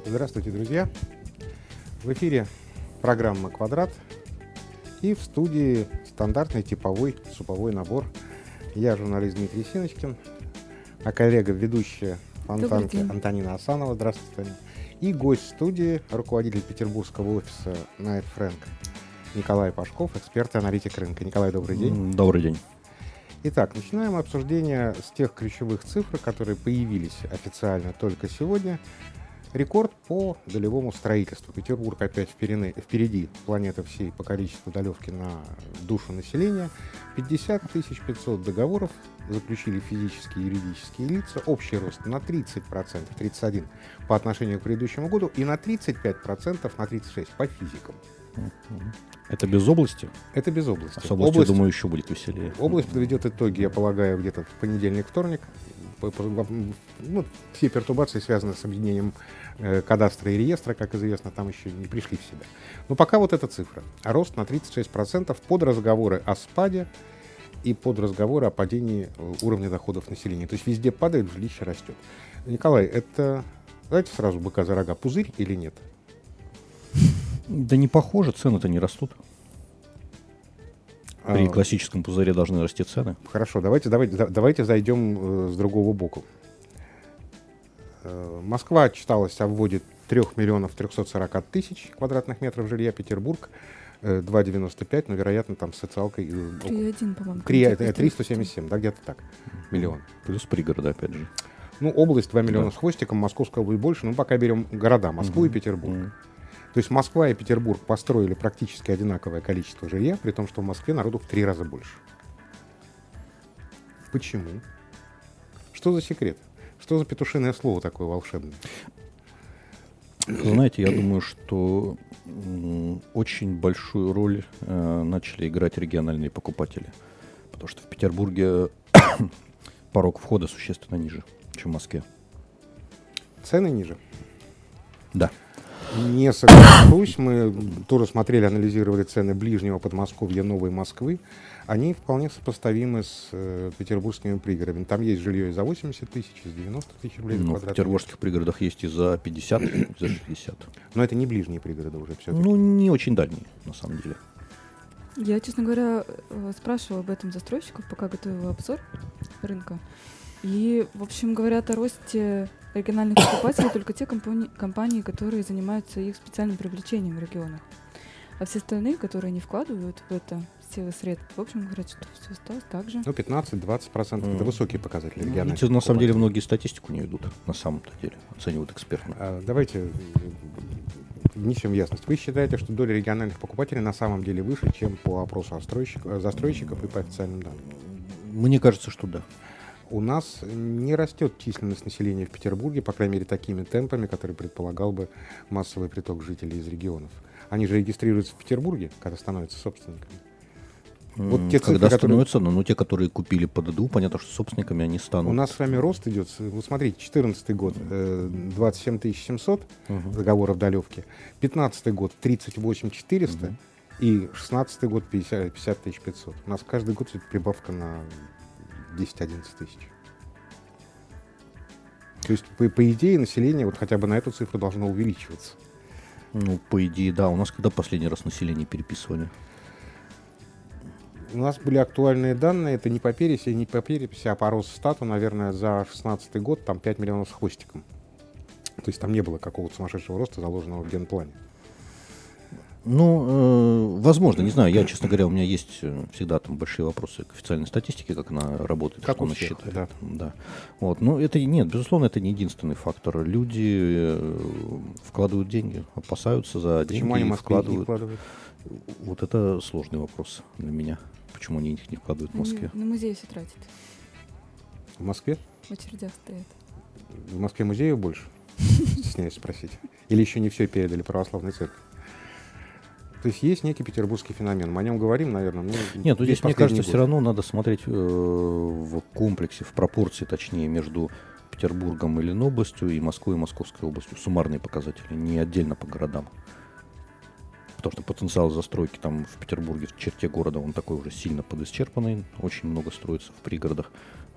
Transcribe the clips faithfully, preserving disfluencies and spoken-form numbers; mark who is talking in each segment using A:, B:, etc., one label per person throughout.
A: Здравствуйте, друзья! В эфире программа «Квадрат» и в студии стандартный типовой суповой набор. Я журналист Дмитрий Синочкин, а коллега, ведущая Фонтанки Антонина Асанова. Здравствуйте, Таня. И гость студии, руководитель петербургского офиса Knight Frank Николай Пашков, эксперт и аналитик рынка. Николай, добрый день.
B: Добрый день.
A: Итак, начинаем обсуждение с тех ключевых цифр, которые появились официально только сегодня. Рекорд по долевому строительству. Петербург опять впереди, впереди планеты всей по количеству долевки на душу населения. пятьдесят тысяч пятьсот договоров заключили физические и юридические лица. Общий рост на тридцать процентов, тридцать один процент по отношению к предыдущему году и на тридцать пять процентов, на тридцать шесть процентов по физикам.
B: Это без области?
A: Это без области.
B: А с областью, область, думаю, еще будет веселее.
A: Область подведет итоги, я полагаю, где-то в понедельник-вторник. Ну, все пертурбации связаны с объединением э, кадастра и реестра, как известно, там еще не пришли в себя. Но пока вот эта цифра. Рост на тридцать шесть процентов под разговоры о спаде и под разговоры о падении уровня доходов населения. То есть везде падает, жилище растет. Николай, это, давайте сразу быка за рога, пузырь или нет?
B: Да не похоже, цены-то не растут. При а, классическом пузыре должны расти цены.
A: Хорошо, давайте, давайте, давайте зайдем э, с другого боку. Э, Москва отчиталась о вводе три миллиона триста сорок тысяч квадратных метров жилья, Петербург э, два девяносто пять, но, вероятно, там с социалкой... Э,
C: три целых один, по-моему.
A: триста семьдесят семь, да, где-то так, миллион.
B: Плюс пригорода, опять же.
A: Ну, область два миллиона да. с хвостиком, Московская область больше, но пока берем города, Москву угу. и Петербург. Угу. То есть Москва и Петербург построили практически одинаковое количество жилья, при том, что в Москве народу в три раза больше. Почему? Что за секрет? Что за петушиное слово такое волшебное?
B: Знаете, я думаю, что очень большую роль э, начали играть региональные покупатели. Потому что в Петербурге порог входа существенно ниже, чем в Москве.
A: Цены ниже?
B: Да.
A: Не соглашусь. Мы тоже смотрели, анализировали цены ближнего Подмосковья, Новой Москвы. Они вполне сопоставимы с э, петербургскими пригородами. Там есть жилье и за восемьдесят тысяч, и за девяносто тысяч рублей.
B: Ну, в петербургских пригородах есть и за пятьдесят, и за шестьдесят.
A: Но это не ближние пригороды уже все-таки.
B: Ну, не очень дальние, на самом деле.
C: Я, честно говоря, спрашивала об этом застройщиков, пока готовила обзор рынка. И, в общем, говорят о росте региональных покупателей только те компании, компании, которые занимаются их специальным привлечением в регионах. А все остальные, которые не вкладывают в это силы средств, в общем, говорят, что все осталось так же.
A: Ну, пятнадцать-двадцать процентов mm. это высокие показатели региональных.
B: Ну, на самом деле, многие статистику не идут, на самом-то деле, оценивают экспертно.
A: А, давайте внесем ясность. Вы считаете, что доля региональных покупателей на самом деле выше, чем по опросу застройщиков и по официальным данным?
B: Мне кажется, что да.
A: У нас не растет численность населения в Петербурге, по крайней мере, такими темпами, которые предполагал бы массовый приток жителей из регионов. Они же регистрируются в Петербурге, когда становятся собственниками.
B: Вот те когда цифры, становятся, которые... ну, те, которые купили по ДДУ, понятно, что собственниками они станут.
A: У нас с вами рост идет, вы смотрите, четырнадцатый год двадцать семь тысяч семьсот uh-huh. договоров долевки, пятнадцатый год тридцать восемь тысяч четыреста uh-huh. и шестнадцатый год пятьдесят тысяч пятьсот. У нас каждый год идет прибавка на десять-одиннадцать тысяч. То есть, по, по идее, население вот хотя бы на эту цифру должно увеличиваться.
B: Ну, по идее, да. У нас когда последний раз население переписывали?
A: У нас были актуальные данные, это не по переписи, не по переписи, а по Росстату, наверное, за шестнадцатый год там пять миллионов с хвостиком. То есть там не было какого-то сумасшедшего роста, заложенного в генплане.
B: Ну, э, возможно, не знаю. Я, честно говоря, у меня есть всегда там большие вопросы к официальной статистике, как она работает,
A: как
B: что она
A: всех,
B: считает.
A: Да.
B: Да. Вот. Но это нет, безусловно, это не единственный фактор. Люди вкладывают деньги, опасаются за
A: Почему
B: деньги
A: они
B: и вкладывают.
A: вкладывают.
B: Вот это сложный вопрос для меня. Почему они их не вкладывают в Москве?
C: На музей все тратят.
A: В Москве?
C: В очередях стоят.
A: В Москве музеев больше? Стесняюсь спросить. Или еще не все передали православной церкви? То есть есть некий петербургский феномен. Мы о нем говорим, наверное. Ну,
B: Нет, ну здесь, мне кажется, год. все равно надо смотреть э, в комплексе, в пропорции, точнее, между Петербургом и Ленобластью и Москвой и Московской областью. Суммарные показатели, не отдельно по городам. Потому что потенциал застройки там в Петербурге, в черте города, он такой уже сильно подисчерпанный. Очень много строится в пригородах.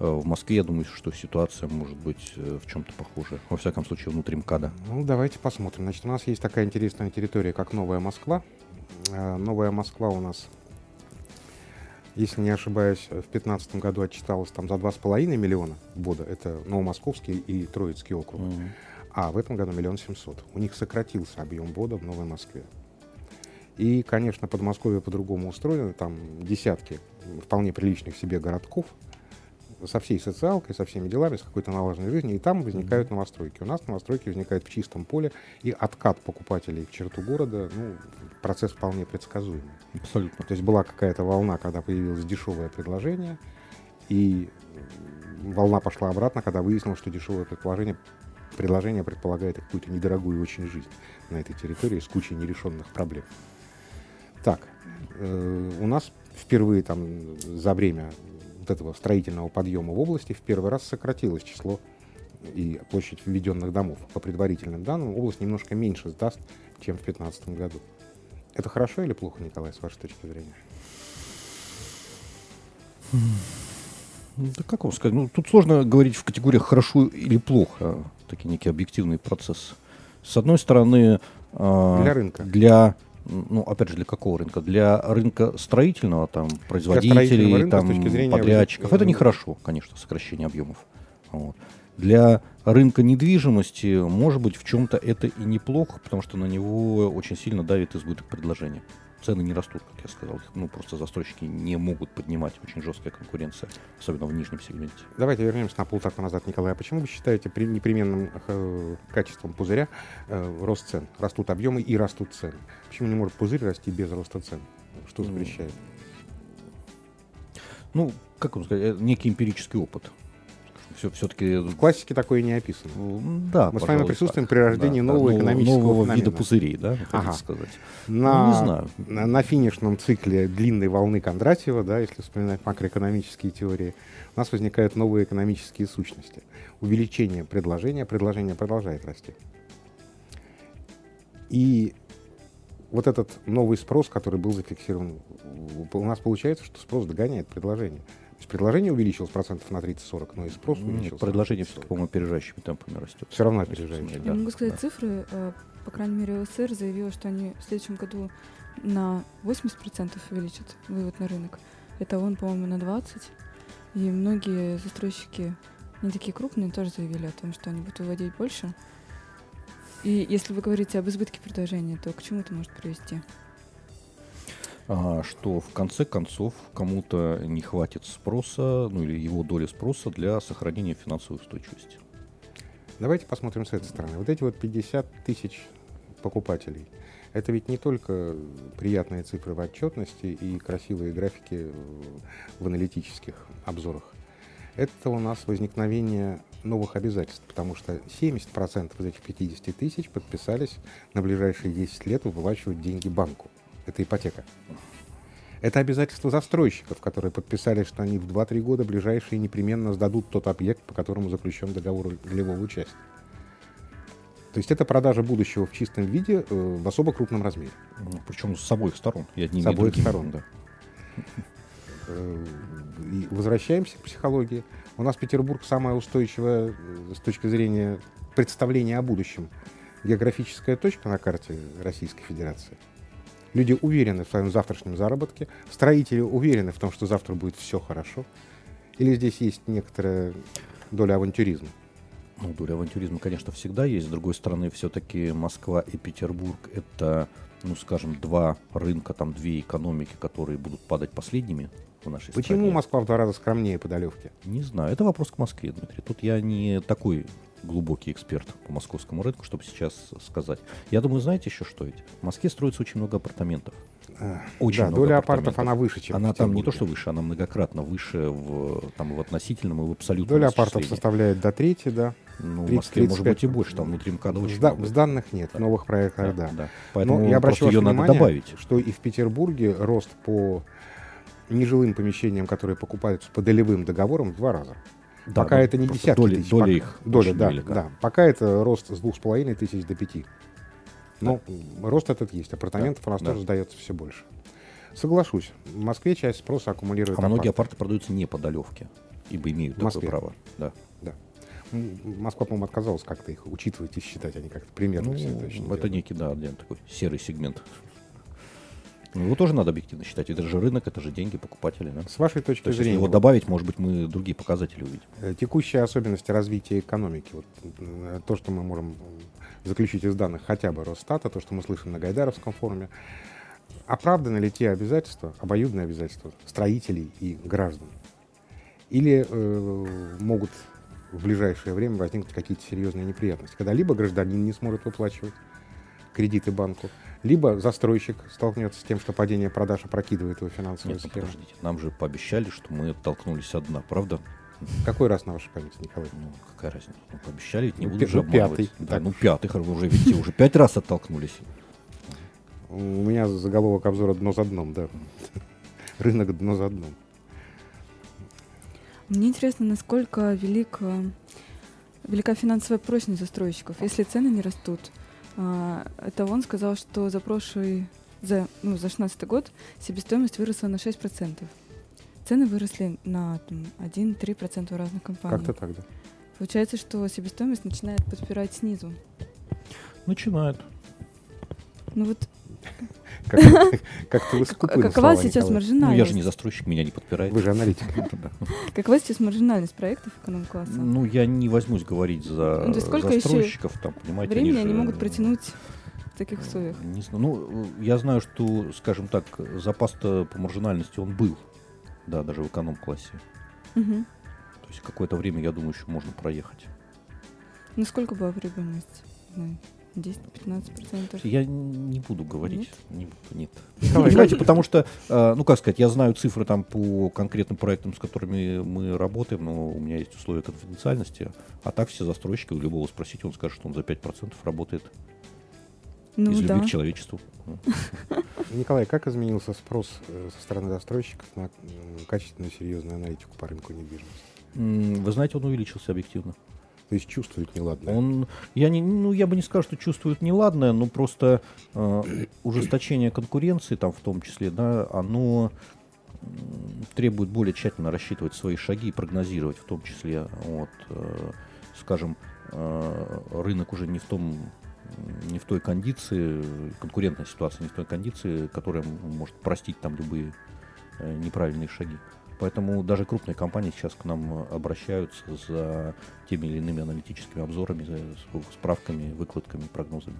B: В Москве, я думаю, что ситуация может быть в чем-то похожа. Во всяком случае, внутри МКАДа.
A: Ну, давайте посмотрим. Значит, у нас есть такая интересная территория, как Новая Москва. Новая Москва у нас, если не ошибаюсь, в две тысячи пятнадцатом году отчиталась там за два с половиной миллиона бода. Это Новомосковский и Троицкий округ. Mm-hmm. А в этом году миллион семьсот. У них сократился объем бода в Новой Москве. И, конечно, Подмосковье по-другому устроено. Там десятки вполне приличных себе городков со всей социалкой, со всеми делами, с какой-то налаженной жизнью. И там возникают mm-hmm. новостройки. У нас новостройки возникают в чистом поле. И откат покупателей в черту города, ну, процесс вполне предсказуемый.
B: Абсолютно.
A: То есть была какая-то волна, когда появилось дешевое предложение. И волна пошла обратно, когда выяснилось, что дешевое предложение Предложение предполагает какую-то недорогую очень жизнь на этой территории с кучей нерешенных проблем. Так, э, у нас впервые там за время вот этого строительного подъема в области в первый раз сократилось число и площадь введенных домов. По предварительным данным, область немножко меньше сдаст, чем в две тысячи пятнадцатом году. Это хорошо или плохо, Николай, с вашей точки зрения?
B: Да как вам сказать? Ну, тут сложно говорить в категориях хорошо или плохо. Такие некие объективные процессы. С одной стороны, э,
A: для рынка.
B: Для, ну, опять же, для какого рынка? Для рынка строительного, там, производителей, рынка, там, подрядчиков. Вы... Это нехорошо, конечно, сокращение объемов. Вот. Для рынка недвижимости, может быть, в чем-то это и неплохо, потому что на него очень сильно давит избыток предложения. Цены не растут, как я сказал. Ну, просто застройщики не могут поднимать. Очень жесткая конкуренция, особенно в нижнем сегменте.
A: Давайте вернемся на полтака назад, Николай. А почему вы считаете при непременным э, качеством пузыря э, рост цен? Растут объемы и растут цены. Почему не может пузырь расти без роста цен? Что запрещает?
B: Ну, как вам сказать, некий эмпирический опыт. Все, все-таки...
A: В классике такое не описано.
B: Да,
A: мы с вами присутствуем
B: так.
A: при рождении
B: да,
A: нового
B: да,
A: экономического
B: нового
A: феномена.
B: вида пузырей, да,
A: ага.
B: сказать.
A: На,
B: ну, не знаю.
A: На, на финишном цикле длинной волны Кондратьева, да, если вспоминать макроэкономические теории, у нас возникают новые экономические сущности. Увеличение предложения, предложение продолжает расти. И вот этот новый спрос, который был зафиксирован, у нас получается, что спрос догоняет предложение. Предложение увеличилось процентов на тридцать-сорок, но и спрос увеличился.
B: Нет, предложение все-таки, по-моему, опережающими темпами растет.
A: Все равно опережающими.
C: Я
B: да,
C: могу сказать
B: да.
C: цифры. По крайней мере, ЛСР заявила, что они в следующем году на восемьдесят процентов увеличат вывод на рынок. Это он, по-моему, на двадцать процентов. И многие застройщики, не такие крупные, тоже заявили о том, что они будут выводить больше. И если вы говорите об избытке предложения, то к чему это может привести?
B: А, что в конце концов кому-то не хватит спроса, ну или его доли спроса для сохранения финансовой устойчивости.
A: Давайте посмотрим с этой стороны. Вот эти вот пятьдесят тысяч покупателей, это ведь не только приятные цифры в отчетности и красивые графики в аналитических обзорах. Это у нас возникновение новых обязательств, потому что семьдесят процентов из этих пятидесяти тысяч подписались на ближайшие десять лет выплачивать деньги банку. Это ипотека. Это обязательства застройщиков, которые подписали, что они в два-три года ближайшие непременно сдадут тот объект, по которому заключен договор долевого участия. То есть это продажа будущего в чистом виде э, в особо крупном размере.
B: Ну, причем с обоих сторон. Я не
A: с обоих
B: другим.
A: сторон, да. И возвращаемся к психологии. У нас Петербург самая устойчивая с точки зрения представления о будущем географическая точка на карте Российской Федерации. Люди уверены в своем завтрашнем заработке, строители уверены в том, что завтра будет все хорошо. Или здесь есть некоторая доля авантюризма?
B: Ну, доля авантюризма, конечно, всегда есть. С другой стороны, все-таки Москва и Петербург — это, ну, скажем, два рынка, там, две экономики, которые будут падать последними в нашей стране.
A: Почему Москва в два раза скромнее по долевке?
B: Не знаю. Это вопрос к Москве, Дмитрий. Тут я не такой глубокий эксперт по московскому рынку, чтобы сейчас сказать. Я думаю, знаете еще что ведь? В Москве строится очень много апартаментов. Очень
A: да,
B: много
A: доля
B: апартаментов.
A: апартов, она выше, чем
B: она
A: в
B: там не то, что выше, она многократно выше в, там, в относительном и в абсолютном.
A: Доля апартов составляет до трети, да.
B: Ну, в Москве может быть и больше, там внутри МКАДа очень
A: да,
B: много.
A: С данных нет,
B: да.
A: в новых проектах, да.
B: да. да. Поэтому
A: Но я обращу ваше
B: ее
A: внимание,
B: надо добавить.
A: Что и в Петербурге рост по нежилым помещениям, которые покупаются по долевым договорам, в два раза.
B: Да,
A: пока это не десятки
B: доля,
A: тысяч.
B: Доля
A: пока,
B: их
A: доля, да,
B: велика.
A: да. Пока это рост с двух с половиной тысяч до пяти. Но да. рост этот есть. Апартаментов да, у нас да. тоже сдается все больше. Соглашусь. В Москве часть спроса аккумулирует
B: А
A: апарты.
B: многие апарты продаются не по долевке. ибо имеют
A: В Москве.
B: такое право. Да.
A: Да. М, Москва, по-моему, отказалась как-то их учитывать и считать, они как-то примерно
B: Ну,
A: все это очень
B: это
A: делают.
B: некий, да, отдельный такой серый сегмент. Ну, его тоже надо объективно считать. Это же рынок, это же деньги, покупатели. Да?
A: С вашей точки
B: То есть, если
A: зрения,
B: его
A: вот,
B: добавить, может быть, мы другие показатели увидим.
A: э, текущие особенности развития экономики, вот, э, то, что мы можем заключить из данных хотя бы Росстата, то, что мы слышим на Гайдаровском форуме, оправданы ли те обязательства, обоюдные обязательства строителей и граждан? Или э, могут в ближайшее время возникнуть какие-то серьезные неприятности, когда либо гражданин не сможет выплачивать кредиты банку, либо застройщик столкнется с тем, что падение продаж опрокидывает его финансовую
B: Нет, ну,
A: схему.
B: подождите. Нам же пообещали, что мы оттолкнулись от дна, правда?
A: Какой раз на вашей памяти, Николай?
B: Ну, какая разница? Ну, пообещали, ведь не
A: Ну,
B: буду
A: пи-
B: же
A: ну,
B: обманывать.
A: пятый.
B: Да,
A: Так.
B: ну пятый, хорошо, уже ведь уже пять раз оттолкнулись.
A: У меня заголовок обзора «Дно за дном», да. Рынок «Дно за дном».
C: Мне интересно, насколько велик, э, велика финансовая прочность застройщиков. Если цены не растут, а, это он сказал, что за прошлый, за, ну, за шестнадцатый год себестоимость выросла на шесть процентов. Цены выросли на там, один-три процента у разных компаний.
A: Как-то так, да.
C: Получается, что себестоимость начинает подпирать снизу.
B: Начинают.
C: Ну вот
A: Как, как-то вы скупы на
C: какова
A: слова,
C: сейчас
A: Николай.
C: маржинальность?
B: Ну, я же не застройщик, меня не подпирает.
A: Вы же аналитик.
B: Да.
C: Какова сейчас маржинальность проектов эконом-класса?
B: Ну, я не возьмусь говорить за
C: Ну, то есть сколько еще
B: застройщиков, там, понимаете,
C: Времени
B: же,
C: они могут протянуть в таких условиях.
B: Не знаю. Ну, я знаю, что, скажем так, запас-то по маржинальности он был, да, даже в эконом-классе.
C: Мгм.
B: То есть какое-то время, я думаю, еще можно проехать.
C: Ну сколько была прибыльность? Не знаю, десять-пятнадцать процентов.
B: Я не буду говорить. Не буду, нет.
A: Николай,
B: Понимаете, потому что, э, ну как сказать, я знаю цифры там по конкретным проектам, с которыми мы работаем, но у меня есть условия конфиденциальности. А так все застройщики, у любого спросить, он скажет, что он за пять процентов работает
C: Ну
B: из
C: да.
B: любви к человечеству.
A: Николай, как изменился спрос э, со стороны застройщиков на м, качественную серьезную аналитику по рынку недвижимости?
B: М, Вы знаете, он увеличился объективно.
A: То есть чувствуют неладное?
B: Он, я, не, ну, я бы не сказал, что чувствует неладное, но просто э, ужесточение конкуренции, там в том числе, да, оно м, требует более тщательно рассчитывать свои шаги и прогнозировать, в том числе, вот, э, скажем, э, рынок уже не в том, не в той кондиции, конкурентная ситуация не в той кондиции, которая м- может простить там любые э, неправильные шаги. Поэтому даже крупные компании сейчас к нам э, обращаются за теми или иными аналитическими обзорами, за с- справками, выкладками, прогнозами.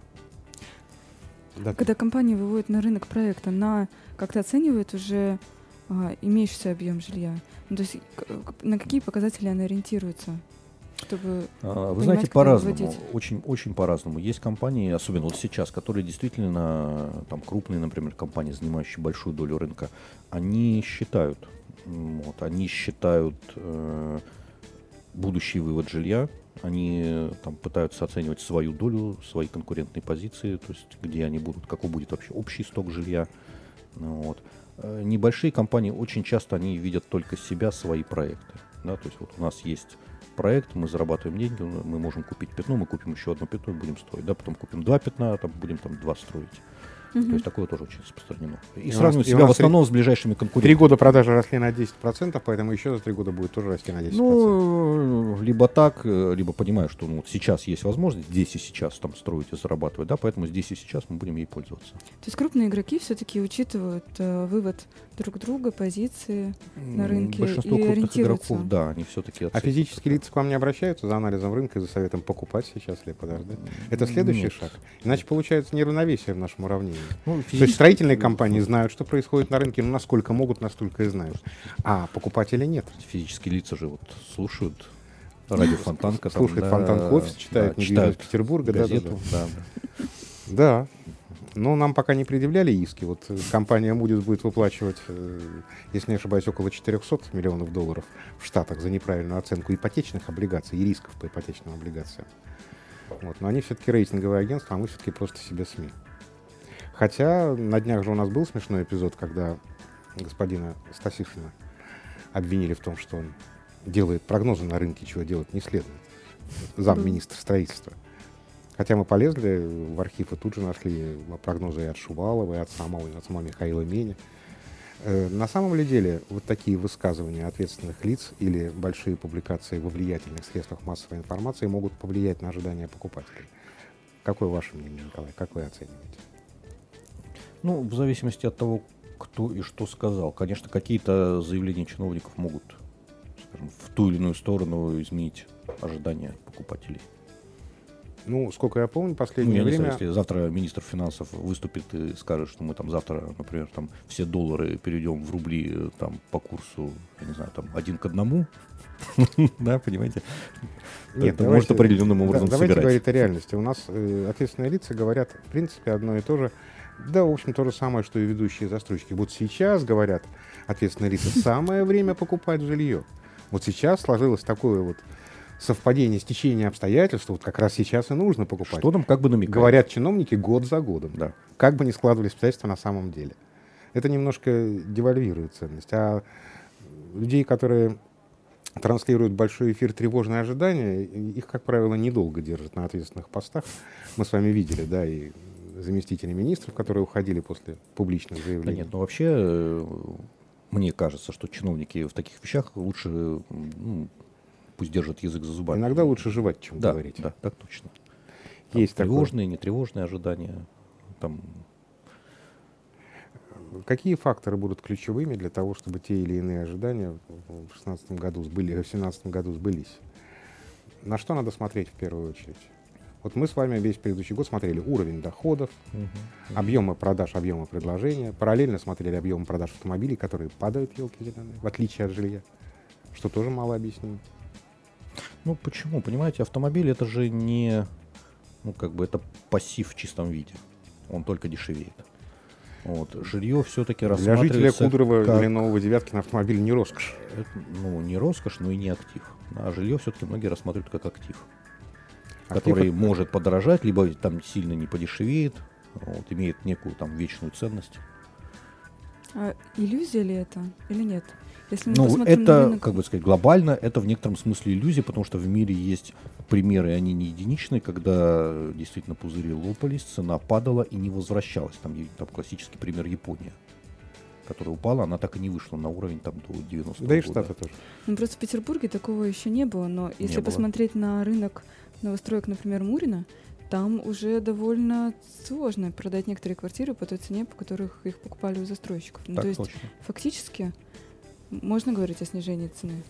A: Да.
C: Когда компания выводит на рынок проект, она как-то оценивает уже а, имеющийся объем жилья. Ну, то есть к- к- на какие показатели она ориентируется, чтобы
B: А, Вы
C: понимать,
B: знаете,
C: когда
B: по-разному,
C: выводить.
B: очень, очень по-разному. Есть компании, особенно вот сейчас, которые действительно, там, крупные, например, компании, занимающие большую долю рынка, они считают, м, вот, они считают э, будущий вывод жилья, они э, там пытаются оценивать свою долю, свои конкурентные позиции, то есть где они будут, какой будет вообще общий сток жилья. Ну, вот. Э, Небольшие компании очень часто они видят только себя, свои проекты. Да, то есть вот у нас есть проект, мы зарабатываем деньги, мы можем купить пятно, мы купим еще одно пятно и будем строить. Да, потом купим два пятна, там будем там два строить.
C: Мгм.
B: То есть такое тоже очень распространено. И,
A: у
B: сравнивать
A: нас- и у
B: себя в
A: нас три-
B: основном с ближайшими
A: Три
B: конкурентами.
A: года продажи росли на десять процентов, поэтому еще за три года будет тоже расти на десять процентов.
B: Ну, либо так, э, либо понимаю, что ну, вот сейчас есть возможность здесь и сейчас там строить и зарабатывать, да, поэтому здесь и сейчас мы будем ей пользоваться.
C: То есть крупные игроки все-таки учитывают э, вывод друг друга, позиции на
B: М,
C: рынке
B: Большинство
C: и
B: крупных
C: ориентируются.
B: игроков, да, они все-таки
A: А физические лица к вам не обращаются за анализом рынка и за советом покупать сейчас или подождать? Это следующий
B: Нет.
A: шаг. Иначе получается неравновесие в нашем уравнении.
B: Ну,
A: То есть
B: физически-
A: строительные компании знают, что происходит на рынке, ну насколько могут, настолько и знают. А покупатели нет.
B: Физические лица же вот слушают радио Фонтанка. там,
A: Слушает
B: да,
A: Фонтанка Офис, читает
B: да,
A: недвижимость Петербурга. да, да,
B: газету.
A: да.
B: Да, да.
A: Да. Но нам пока не предъявляли иски. Вот э, компания Moody's будет выплачивать, э, если не ошибаюсь, около четыреста миллионов долларов в Штатах за неправильную оценку ипотечных облигаций и рисков по ипотечным облигациям. Вот. Но они все-таки рейтинговое агентство, а мы все-таки просто себе СМИ. Хотя на днях же у нас был смешной эпизод, когда господина Стасишина обвинили в том, что он делает прогнозы на рынке, чего делать не следует. Замминистра строительства. Хотя мы полезли в архив и тут же нашли прогнозы и от Шувалова, и от самого, и от самого Михаила Меня. Э, На самом ли деле вот такие высказывания ответственных лиц или большие публикации во влиятельных средствах массовой информации могут повлиять на ожидания покупателей? Какое ваше мнение, Николай? Как вы оцениваете?
B: Ну, в зависимости от того, кто и что сказал. Конечно, какие-то заявления чиновников могут, скажем, в ту или иную сторону изменить ожидания покупателей.
A: Ну, сколько я помню,
B: Ну,
A: последнее
B: я не
A: время...
B: знаю, если завтра министр финансов выступит и скажет, что мы там завтра, например, там все доллары перейдем в рубли э, там по курсу, я не знаю, там один к одному, да, понимаете?
A: Нет,
B: Это
A: давайте-
B: может определенным
A: да,
B: образом
A: давайте
B: сыграть.
A: говорить о реальности. У нас э, ответственные лица говорят, в принципе, одно и то же. Да, в общем, то же самое, что и ведущие застройщики. Вот сейчас, говорят ответственные лица, самое время покупать жилье. Вот сейчас сложилось такое вот совпадение, стечение обстоятельств, вот как раз сейчас и нужно покупать.
B: Что нам как бы намекает?
A: Говорят чиновники год за годом.
B: Да.
A: Как бы ни складывались обстоятельства на самом деле. Это немножко девальвирует ценность. А людей, которые транслируют в большой эфир тревожные ожидания, их, как правило, недолго держат на ответственных постах. Мы с вами видели, да, и заместители министров, которые уходили после публичных
B: Да
A: заявлений.
B: нет, ну вообще, э, мне кажется, что чиновники в таких вещах лучше, ну, пусть держат язык за зубами.
A: Иногда лучше жевать, чем
B: Да,
A: говорить.
B: да, так точно. Там
A: Есть такое.
B: тревожные, нетревожные ожидания. Там,
A: Какие факторы будут ключевыми для того, чтобы те или иные ожидания в шестнадцатом году сбыли, в семнадцатом году сбылись? На что надо смотреть в первую очередь? Вот мы с вами весь предыдущий год смотрели уровень доходов, объемы продаж, объемы предложения. Параллельно смотрели объемы продаж автомобилей, которые падают, елки зеленые, в отличие от жилья, что тоже мало объяснимо.
B: Ну почему? Понимаете, автомобиль это же не, ну как бы это пассив в чистом виде. Он только дешевеет. Вот. Жилье все-таки
A: Для
B: рассматривается
A: жителя Кудрова
B: как,
A: или Нового Девяткина автомобиль не роскошь.
B: это, ну, не роскошь, но и не актив. А жилье все-таки многие рассматривают как актив,
A: Актив
B: который
A: это-
B: может подорожать, либо там сильно не подешевеет, вот, имеет некую там вечную ценность.
C: А иллюзия ли это или нет? Если мы
B: Ну,
C: посмотрим на
B: это,
C: рынок-
B: как бы сказать, глобально, это в некотором смысле иллюзия, потому что в мире есть примеры, они не единичные, когда э, действительно пузыри лопались, цена падала и не возвращалась. Там, е- там классический пример Япония, которая упала, она так и не вышла на уровень там до девяностого
A: Да и
B: года.
A: Штаты тоже.
C: Ну, просто в Петербурге такого еще не было, но если
B: было.
C: посмотреть на рынок новостроек, например, Мурина, там уже довольно сложно продать некоторые квартиры по той цене, по которых их покупали у застройщиков. Ну,
B: Так
C: то есть
B: точно.
C: фактически можно говорить о снижении цены.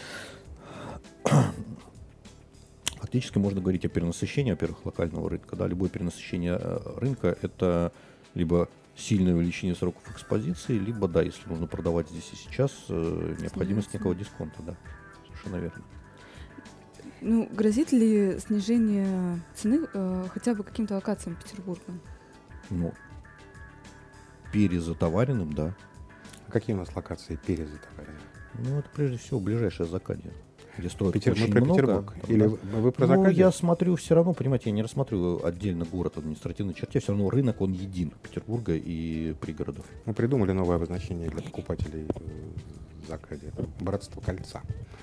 B: Фактически можно говорить о перенасыщении, во-первых, локального рынка. Да, любое перенасыщение э, рынка – это либо сильное увеличение сроков экспозиции, либо, да, если нужно продавать здесь и сейчас, э, необходимость
C: Снижать
B: некого дисконта, да, совершенно верно.
C: Ну, грозит ли снижение цены э, хотя бы каким-то локациям Петербурга?
B: Ну, перезатоваренным, да.
A: А какие у нас локации перезатоварены?
B: Ну, это прежде всего ближайшее Закадье, где строят
A: Питер, мы
B: очень
A: про
B: много.
A: Петербург.
B: там,
A: Или
B: да.
A: вы вы про
B: Ну,
A: Закадье?
B: я смотрю все равно, понимаете, я не рассматриваю отдельно город в административной черте, все равно рынок, он един Петербурга и пригородов.
A: Мы придумали новое обозначение для покупателей э, Закадья. Братство кольца.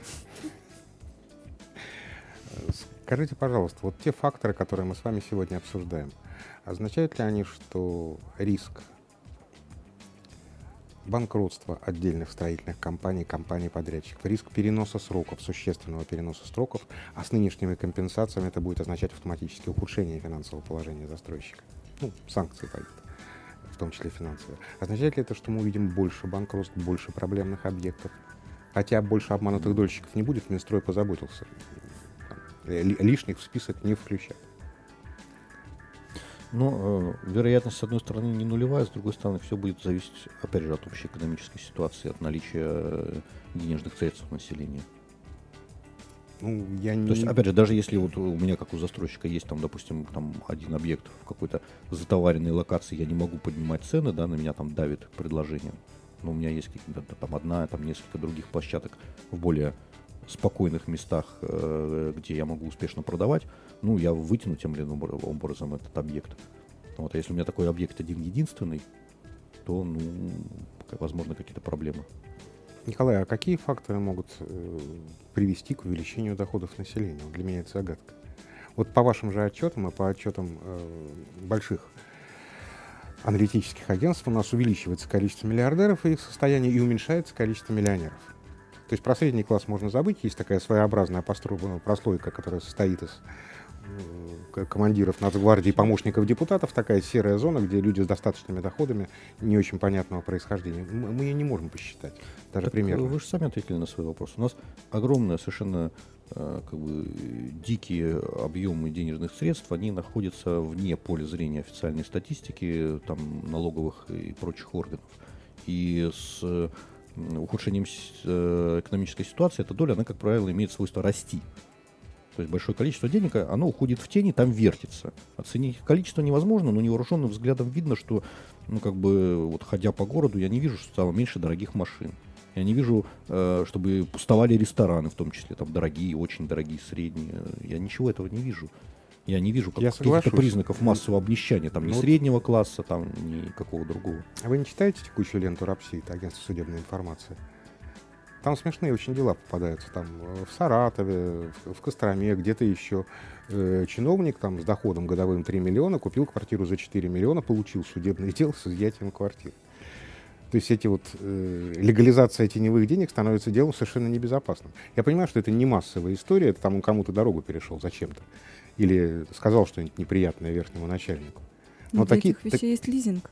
A: Э, Скажите, пожалуйста, вот те факторы, которые мы с вами сегодня обсуждаем, означают ли они, что риск банкротства отдельных строительных компаний, компаний-подрядчиков, риск переноса сроков, существенного переноса сроков, а с нынешними компенсациями это будет означать автоматически ухудшение финансового положения застройщика? Ну, санкции пойдут, в том числе финансовые. Означает ли это, что мы увидим больше банкротств, больше проблемных объектов? Хотя больше обманутых дольщиков не будет, Минстрой позаботился. Там, ли- лишних в список не включать.
B: Но э, вероятность, с одной стороны, не нулевая, с другой стороны, все будет зависеть, опять же, от общей экономической ситуации, от наличия э, денежных средств у населения.
A: Ну, я не...
B: То есть, опять же, даже если вот у меня, как у застройщика, есть там, допустим, там один объект в какой-то затоваренной локации, я не могу поднимать цены, да, на меня там давит предложение. Но у меня есть какие-то там одна, там несколько других площадок в более спокойных местах, э, где я могу успешно продавать, ну, я вытяну тем или иным образом этот объект. Вот, а если у меня такой объект один-единственный, то, ну, возможно, какие-то проблемы.
A: Николай, а какие факторы могут э, привести к увеличению доходов населения? Вот для меня это загадка. Вот по вашим же отчетам и по отчетам э, больших аналитических агентств у нас увеличивается количество миллиардеров и их состояние, и уменьшается количество миллионеров. То есть про средний класс можно забыть. Есть такая своеобразная прослойка, которая состоит из командиров нацгвардии, помощников депутатов, такая серая зона, где люди с достаточными доходами не очень понятного происхождения. Мы ее не можем посчитать, даже
B: так
A: примерно.
B: Вы же сами ответили на свой вопрос. У нас огромное, совершенно как бы, дикие объемы денежных средств, они находятся вне поля зрения официальной статистики, там, налоговых и прочих органов. И с ухудшением экономической ситуации эта доля, она, как правило, имеет свойство расти. То есть большое количество денег, оно уходит в тени, там вертится. Оценить количество невозможно, но невооруженным взглядом видно, что, ну, как бы, вот, ходя по городу, я не вижу, что стало меньше дорогих машин. Я не вижу, э, чтобы пустовали рестораны, в том числе, там, дорогие, очень дорогие, средние. Я ничего этого не вижу. Я не вижу как, каких-то признаков массового обнищания, там, ни ну, среднего класса, там, ни какого другого.
A: А вы не читаете текущую ленту РАПСИ, это агентство судебной информации? Там смешные очень дела попадаются. Там в Саратове, в Костроме, где-то еще э, чиновник там, с доходом годовым три миллиона купил квартиру за четыре миллиона, получил судебное дело с изъятием квартиры. То есть эти вот, э, легализация теневых денег становится делом совершенно небезопасным. Я понимаю, что это не массовая история, это там он кому-то дорогу перешел зачем-то. Или сказал что-нибудь неприятное верхнему начальнику.
C: Но, Но для таких, этих вещей так... есть лизинг.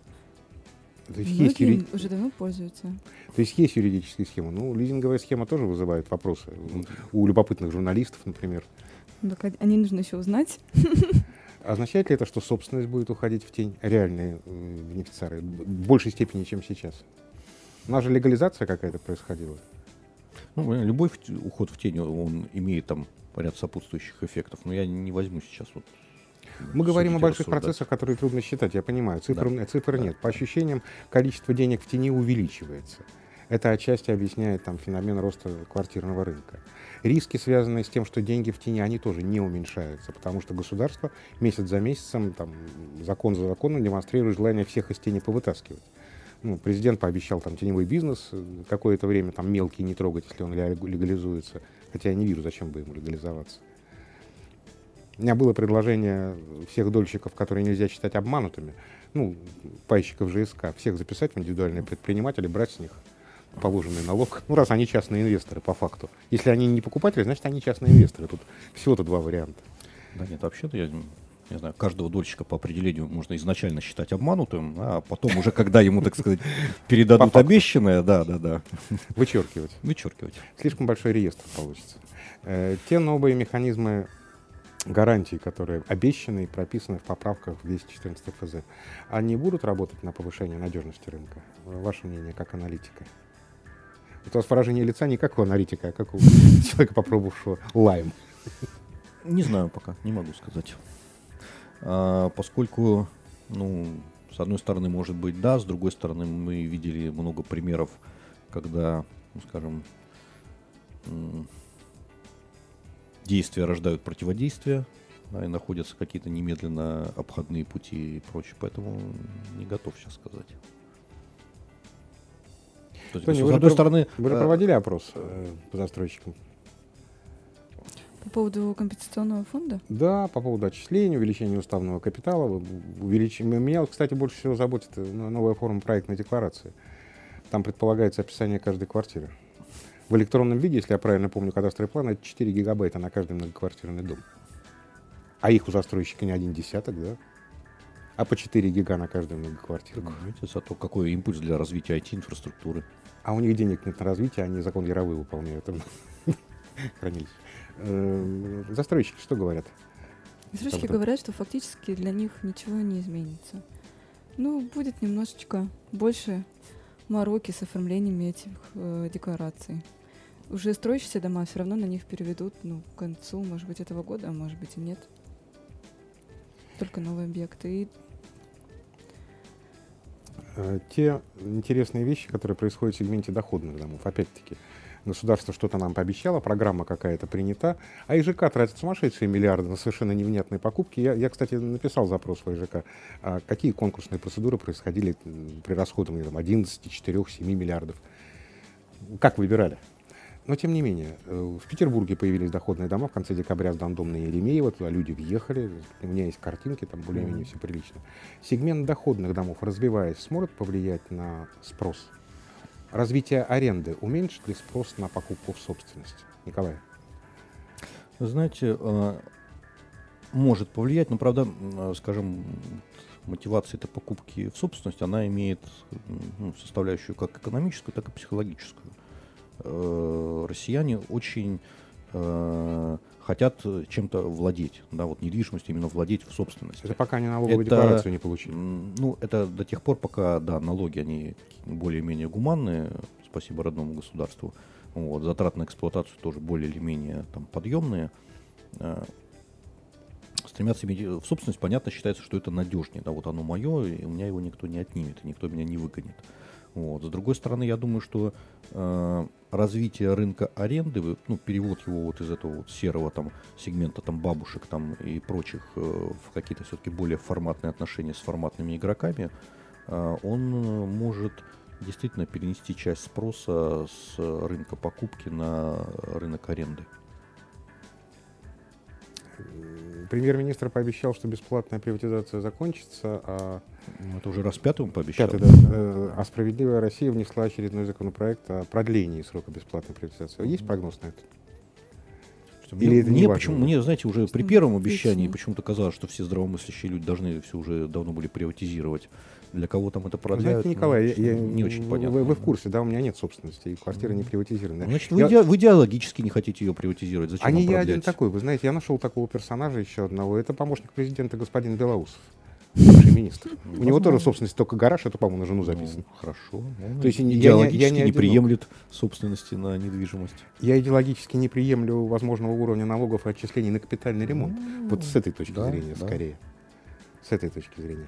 A: То есть есть юри...
C: уже давно пользуются.
A: То есть есть юридические схемы. Ну, лизинговая схема тоже вызывает вопросы. У любопытных журналистов, например.
C: Так они нужно еще узнать.
A: Означает ли это, что собственность будет уходить в тень? Реальные бенефициары. В большей степени, чем сейчас. У нас же легализация какая-то происходила.
B: Ну, любой уход в тень, он имеет там ряд сопутствующих эффектов. Но я не возьму сейчас вот...
A: Мы говорим о больших рассуждать. процессах, которые трудно считать, я понимаю. Цифр, да. цифр нет. По ощущениям, количество денег в тени увеличивается. Это отчасти объясняет там, феномен роста квартирного рынка. Риски, связанные с тем, что деньги в тени, они тоже не уменьшаются, потому что государство месяц за месяцем, там, закон за законом демонстрирует желание всех из тени повытаскивать. Ну, президент пообещал там, теневой бизнес какое-то время там, мелкий не трогать, если он легализуется. Хотя я не вижу, зачем бы ему легализоваться. У меня было предложение всех дольщиков, которые нельзя считать обманутыми, ну, пайщиков ЖСК, всех записать в индивидуальные предприниматели, брать с них положенный налог. Ну, раз они частные инвесторы, по факту. Если они не покупатели, значит, они частные инвесторы. Тут всего-то два варианта.
B: Да нет, вообще-то я не знаю, каждого дольщика по определению можно изначально считать обманутым, а потом уже, когда ему, так сказать, передадут обещанное, да, да, да.
A: Вычеркивать.
B: Вычеркивать.
A: Слишком большой реестр получится. Те новые механизмы гарантии, которые обещаны и прописаны в поправках в двести четырнадцать эф зэ, они будут работать на повышение надежности рынка? Ваше мнение, как аналитика? Вот у вас выражение лица не как у аналитика, а как у человека, попробовавшего лайм.
B: Не знаю пока, не могу сказать. А, поскольку, ну, с одной стороны, может быть, да, с другой стороны, мы видели много примеров, когда, ну, скажем, действия рождают противодействия, да, и находятся какие-то немедленно обходные пути и прочее, поэтому не готов сейчас сказать. То есть,
A: Тони,
B: с
A: вы
B: одной
A: же
B: стороны,
A: вы же проводили опрос э, по застройщикам?
C: По поводу компенсационного фонда?
A: Да, по поводу отчисления, увеличения уставного капитала. Увелич... Меня, кстати, больше всего заботит новая форма проектной декларации. Там предполагается описание каждой квартиры. В электронном виде, если я правильно помню, кадастровый план, это четыре гигабайта на каждый многоквартирный дом. А их у застройщика не один десяток, да? А по четыре гига на каждую многоквартирку.
B: Видите, зато какой импульс для развития ай ти-инфраструктуры.
A: А у них денег нет на развитие, они закон Яровой выполняют. Хранились. Застройщики что говорят?
C: Застройщики говорят, что фактически для них ничего не изменится. Ну, будет немножечко больше мороки с оформлением этих э, деклараций. Уже строящиеся дома все равно на них переведут, ну, к концу, может быть, этого года, а может быть и нет. Только новые объекты. И...
A: Те интересные вещи, которые происходят в сегменте доходных домов, опять-таки, государство что-то нам пообещало, программа какая-то принята, а ИЖК тратит сумасшедшие миллиарды на совершенно невнятные покупки. Я, я кстати, написал запрос в ИЖК, а какие конкурсные процедуры происходили при расходовании там, одиннадцать, четыре, семь миллиардов. Как выбирали? Но, тем не менее, в Петербурге появились доходные дома в конце декабря в Дондом на Еремеево. Туда люди въехали. У меня есть картинки, там более-менее mm-hmm. все прилично. Сегмент доходных домов, развиваясь, сможет повлиять на спрос? Развитие аренды уменьшит ли спрос на покупку в собственность? Николай?
B: Вы знаете, может повлиять, но, правда, скажем, мотивация этой покупки в собственность, она имеет ну, составляющую как экономическую, так и психологическую. Россияне очень э, хотят чем-то владеть, да, вот недвижимостью именно владеть в собственности.
A: Это пока они налоговую это, декларацию не получили.
B: Ну, это до тех пор, пока, да, налоги, они более-менее гуманные, спасибо родному государству, вот, затраты на эксплуатацию тоже более или менее там подъемные. Э, стремятся иметь в собственность, понятно, считается, что это надежнее, да, вот оно мое, и у меня его никто не отнимет, и никто меня не выгонит. Вот. С другой стороны, я думаю, что э, развитие рынка аренды, ну, перевод его вот из этого вот серого там, сегмента там, бабушек там, и прочих э, в какие-то все-таки более форматные отношения с форматными игроками, э, он может действительно перенести часть спроса с рынка покупки на рынок аренды.
A: Премьер-министр пообещал, что бесплатная приватизация закончится, а...
B: Это уже раз пятый он пообещал.
A: Пятый, да. А «Справедливая Россия» внесла очередной законопроект о продлении срока бесплатной приватизации. Есть прогноз на это?
B: Или мне, это не мне, почему, мне, знаете, уже при первом обещании почему-то казалось, что все здравомыслящие люди должны все уже давно были приватизировать. Для кого там это продляют?
A: Знаете, Николай, ну, я,
B: не
A: я,
B: очень понятно.
A: Вы, вы в курсе, да, у меня нет собственности, и квартира не приватизирована.
B: Значит,
A: я...
B: вы, иде, вы идеологически не хотите ее приватизировать. Зачем
A: а не я
B: продлять?
A: один такой. Вы знаете, я нашел такого персонажа еще одного. Это помощник президента господин Белоусов, бывший министр. У него тоже в собственности только гараж, это, по-моему, на жену записано.
B: Ну, хорошо. Он
A: То есть
B: идеологически
A: я, я, я не
B: не приемлет собственности на недвижимость.
A: Я идеологически не приемлю возможного уровня налогов и отчислений на капитальный ремонт. Mm-hmm. Вот с этой точки да, зрения, да. скорее. С этой точки зрения.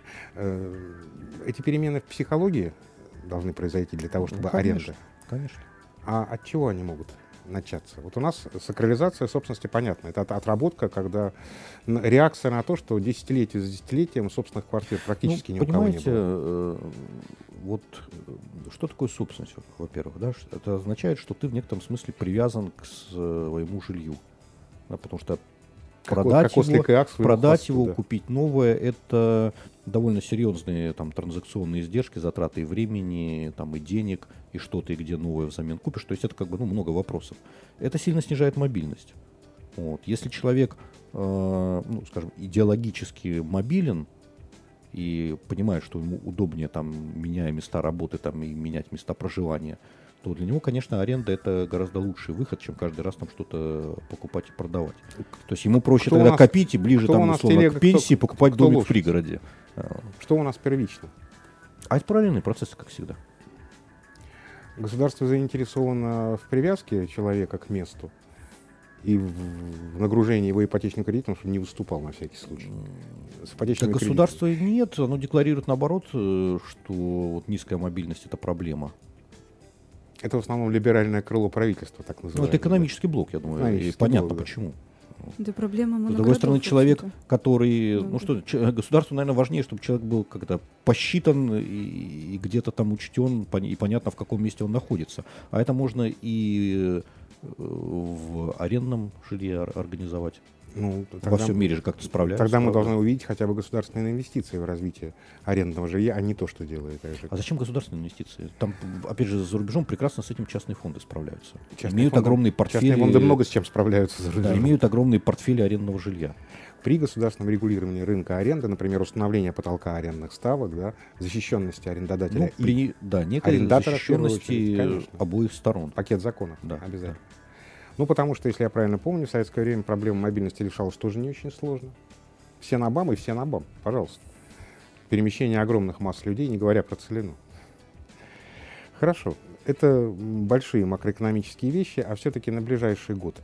A: Эти перемены в психологии должны произойти для того, чтобы ну, конечно, аренда.
B: Конечно.
A: А от чего они могут начаться? Вот у нас сакрализация собственности понятна. Это отработка, когда реакция на то, что десятилетие за десятилетием собственных квартир практически
B: ну,
A: ни у кого не было.
B: Э, вот что такое собственность, во-первых? Да? Это означает, что ты в некотором смысле привязан к своему жилью. Да, потому что продать
A: как
B: его, продать
A: хвосту,
B: его
A: да.
B: купить новое, это довольно серьезные там, транзакционные издержки, затраты и времени, там, и денег, и что ты где новое взамен купишь. То есть это как бы ну, много вопросов. Это сильно снижает мобильность. Вот. Если человек, э, ну, скажем, идеологически мобилен и понимает, что ему удобнее, там, меняя места работы там, и менять места проживания, то для него, конечно, аренда — это гораздо лучший выход, чем каждый раз там что-то покупать и продавать. То есть ему проще кто тогда нас, копить и ближе там, условно, телега, к пенсии кто, покупать кто домик лучше? В пригороде.
A: Что у нас первично?
B: А это параллельные процессы, как всегда.
A: Государство заинтересовано в привязке человека к месту и в нагружении его ипотечным кредитом, чтобы не выступал на всякий случай.
B: С так государства нет, оно декларирует наоборот, что вот низкая мобильность — это проблема.
A: Это в основном либеральное крыло правительства, так называемое.
B: Ну, это экономический блок, я думаю, и понятно блок, да. почему.
C: Да, проблема
B: с другой стороны, человек, который, да, ну да. что, государству, наверное, важнее, чтобы человек был как-то посчитан и, и где-то там учтен, и понятно, в каком месте он находится. А это можно и в арендном жилье организовать. Ну, тогда, во всем мире же как-то справляются.
A: Тогда мы
B: правда?
A: должны увидеть хотя бы государственные инвестиции в развитие арендного жилья, а не то, что делает АЖК.
B: А зачем государственные инвестиции? Там, опять же, за рубежом прекрасно с этим частные фонды справляются.
A: Частные
B: имеют
A: фонды,
B: огромные портфели.
A: Частные фонды много с чем справляются за рубежом.
B: Да, имеют огромные портфели арендного жилья.
A: При государственном регулировании рынка аренды, например, установление потолка арендных ставок, да, защищенности арендодателя
B: ну, при,
A: и
B: да, некой защищенности очередь, обоих сторон.
A: Пакет законов,
B: да,
A: обязательно.
B: Да.
A: Ну, потому что, если я правильно помню, в советское время проблема мобильности решалась тоже не очень сложно. Все на БАМ и все на БАМ, пожалуйста. Перемещение огромных масс людей, не говоря про целину. Хорошо. Это большие макроэкономические вещи, а все-таки на ближайший год.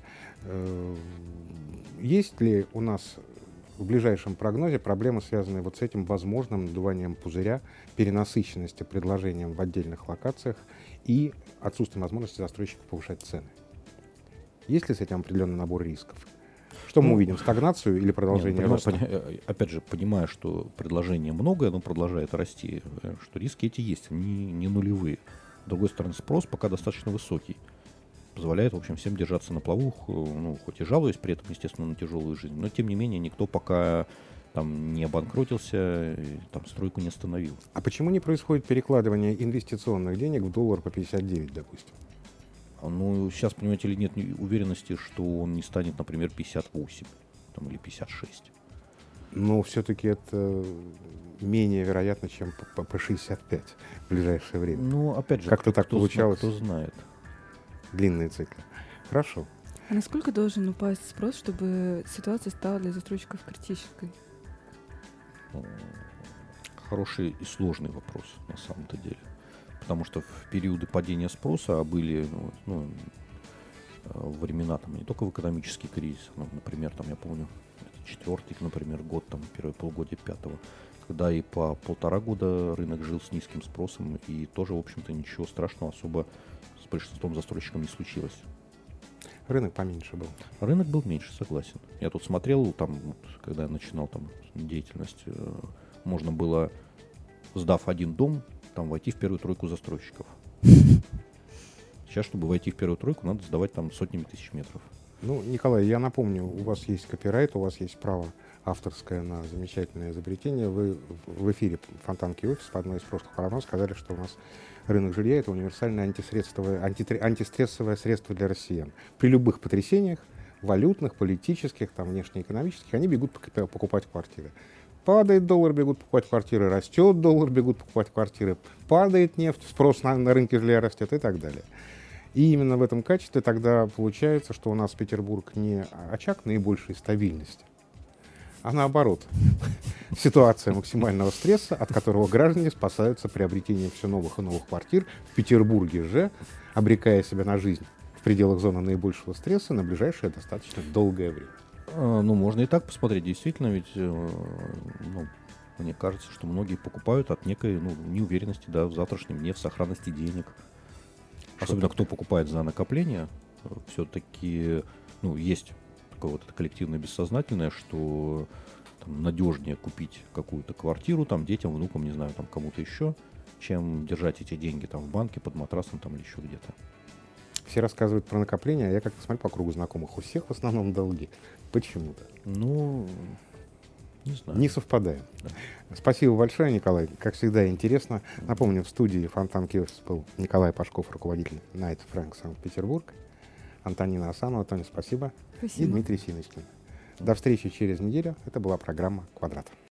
A: Есть ли у нас в ближайшем прогнозе проблемы, связанные вот с этим возможным надуванием пузыря, перенасыщенностью предложением в отдельных локациях и отсутствием возможности застройщика повышать цены? Есть ли с этим определенный набор рисков? Что ну, мы увидим? Стагнацию или продолжение
B: нет,
A: роста?
B: Пони- опять же, понимая, что предложение многое, оно продолжает расти, что риски эти есть, они не нулевые. С другой стороны, спрос пока достаточно высокий. позволяет, в общем, всем держаться на плаву, ну, хоть и жалуясь при этом, естественно, на тяжелую жизнь, но, тем не менее, никто пока там не обанкротился, там стройку не остановил.
A: А почему не происходит перекладывание инвестиционных денег в доллар по пятьдесят девять, допустим?
B: Ну, сейчас, понимаете ли, нет уверенности, что он не станет, например, пятьдесят восемь там, или пятьдесят шесть.
A: Но все-таки это менее вероятно, чем по, по шестьдесят пять в ближайшее время.
B: Ну, опять же,
A: как-то так
B: кто
A: получалось.
B: Кто знает.
A: Длинные циклы. Хорошо.
C: А насколько должен упасть спрос, чтобы ситуация стала для застройщиков критической?
B: Хороший и сложный вопрос на самом-то деле. Потому что в периоды падения спроса, а были ну, ну, времена там не только в экономический кризис, ну, например, там я помню, четвертый, например, год, там, первое полугодие пятого, когда и по полтора года рынок жил с низким спросом, и тоже, в общем-то, ничего страшного особо с большинством застройщиков не случилось.
A: Рынок поменьше был.
B: Рынок был меньше, согласен. Я тут смотрел, там, вот, когда я начинал там деятельность, можно было, сдав один дом, там войти в первую тройку застройщиков. Сейчас, чтобы войти в первую тройку, надо сдавать там сотнями тысяч метров.
A: Ну, Николай, я напомню, у вас есть копирайт, у вас есть право авторское на замечательное изобретение. Вы в эфире Фонтанки офис по одной из прошлых программ сказали, что у нас рынок жилья — это универсальное антисредствовое, анти, антистрессовое средство для россиян. При любых потрясениях, валютных, политических, там, внешнеэкономических, они бегут покупать квартиры. Падает доллар, бегут покупать квартиры, растет доллар, бегут покупать квартиры, падает нефть, спрос на, на рынке жилья растет и так далее. И именно в этом качестве тогда получается, что у нас Петербург не очаг наибольшей стабильности, а наоборот, ситуация максимального стресса, от которого граждане спасаются приобретением все новых и новых квартир в Петербурге же, обрекая себя на жизнь в пределах зоны наибольшего стресса на ближайшее достаточно долгое время.
B: А, ну, можно и так посмотреть, действительно, ведь ну, мне кажется, что многие покупают от некой ну, неуверенности да, в завтрашнем дне, в сохранности денег. Особенно кто покупает за накопление, все-таки ну, есть такое вот коллективное бессознательное, что там, надежнее купить какую-то квартиру там, детям, внукам, не знаю, там, кому-то еще, чем держать эти деньги там, в банке, под матрасом там, или еще где-то.
A: Все рассказывают про накопление, а я как-то смотрю по кругу знакомых. У всех в основном долги. Почему-то.
B: Ну, не знаю.
A: Не совпадаем. Да. Спасибо большое, Николай. Как всегда, интересно. Напомню, в студии Фонтанки офис был Николай Пашков, руководитель Найт Фрэнк Санкт-Петербург. Антонина Асанова. Тоня, спасибо.
C: Спасибо.
A: И Дмитрий Синочкин. До встречи через неделю. Это была программа «Квадрат».